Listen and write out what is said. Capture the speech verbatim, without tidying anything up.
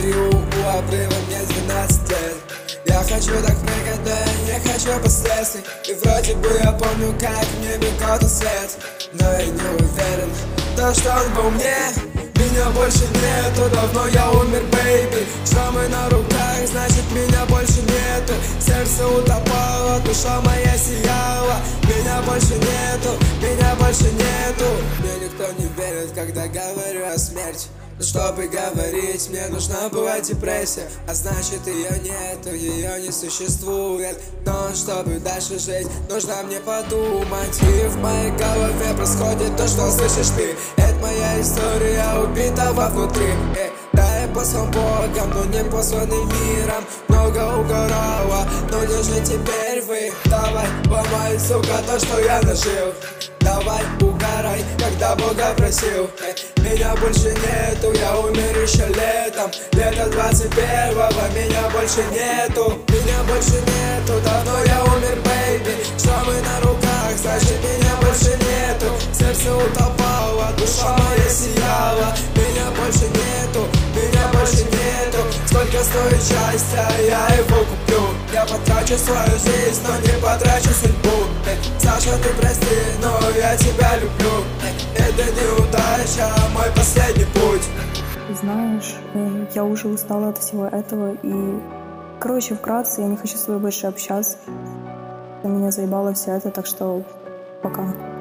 Стою у обрыва, мне двенадцать лет. Я хочу так прыгать, но я не хочу последствий. И вроде бы я помню, как мне мигал свет, но я не уверен, то, что он был мне. Меня больше нету, давно я умер, бэйби. Шрамы на руках, значит меня больше нету. Сердце утопало, душа моя сияла. Меня больше нету, меня больше нету. Мне никто не верит, когда говорю о смерти. Но чтобы говорить, мне нужна была депрессия. А значит ее нету, ее не существует. Но чтобы дальше жить, нужно мне подумать. И в моей голове происходит то, что слышишь ты. Это моя история убитого внутри. Эй, да, я послан Богом, но не посланный миром. Много угорало, но где же теперь вы? Давай, ломай, сука, то, что я нажил. Давай, угорай, когда Бога просил. Эй, меня больше нету, я умер еще летом. Лето двадцать первого, меня больше нету. Меня больше нету, давно я умер, бэйби. Шрамы на руках, значит меня больше нету. Сердце утопало, душа моя сияла. Меня больше нету, меня больше нету. Сколько стоит счастье, я его куплю. Я потрачу свою жизнь, но не потрачу судьбу. Эй, Саша, ты прости, но я тебя люблю. Эй, это неудача, мой последний путь. Знаешь, я уже устала от всего этого. И, короче, вкратце, я не хочу с тобой больше общаться. Меня заебало все это, так что пока.